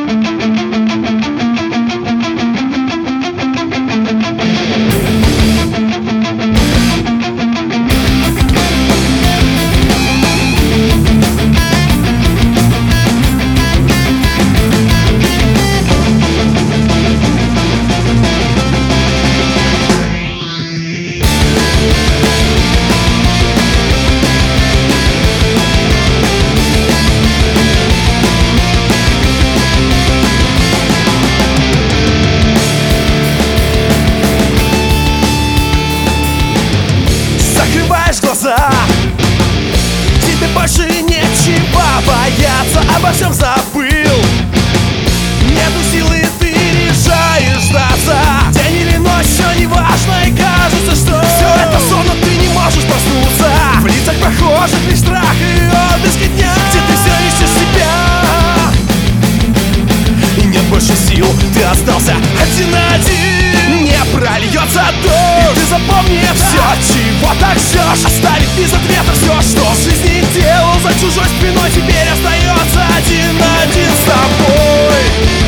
Глаза, тебе больше нечего бояться, обо всем забыл. Нету силы, ты решаешь сдаться. День или ночь, все не важно, и кажется, что все это сон, но ты не можешь проснуться. В лицах прохожих лишь страх и отблески дня, где ты все ищешь себя. И нет больше сил, ты остался один на один. Не прольется дождь, и ты запомни все, чего так ждешь. Оставить без ответа все, что в жизни делал за чужой спиной, теперь остается один на один с тобой.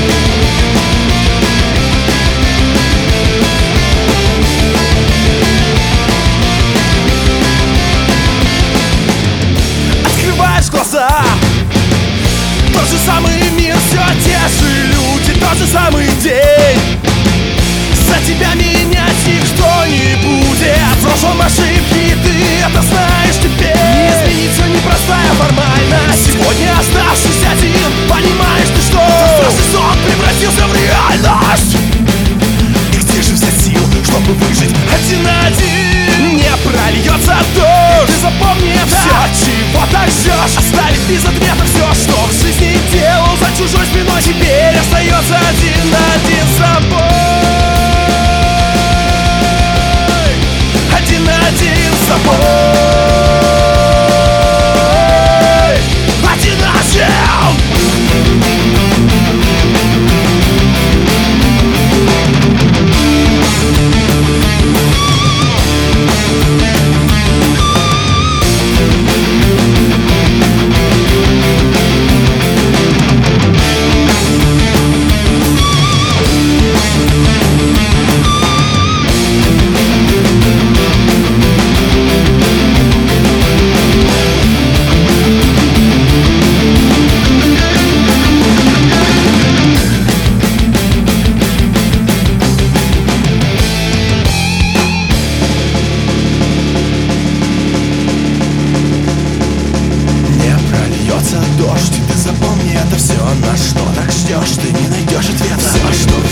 Открываешь глаза, тот же самый мир, все те же люди, тот же самый день. За тебя менять никто не будет. В прошлом ошибки, ты это знаешь теперь. Не изменить все непростая формальность. Сегодня оставшись один, понимаешь ты, что страшный сон превратился в реальность. И где же взять сил, чтобы выжить один на один? Не прольется дождь, ты запомни это. Все, чего так ждешь, оставить без ответа все, что в жизни делал за чужой спиной, теперь остается один на один с тобой. Один на один с тобой. Один на один. Дождь, ты запомни это все, на что так ждешь, ты не найдешь ответа. Все, что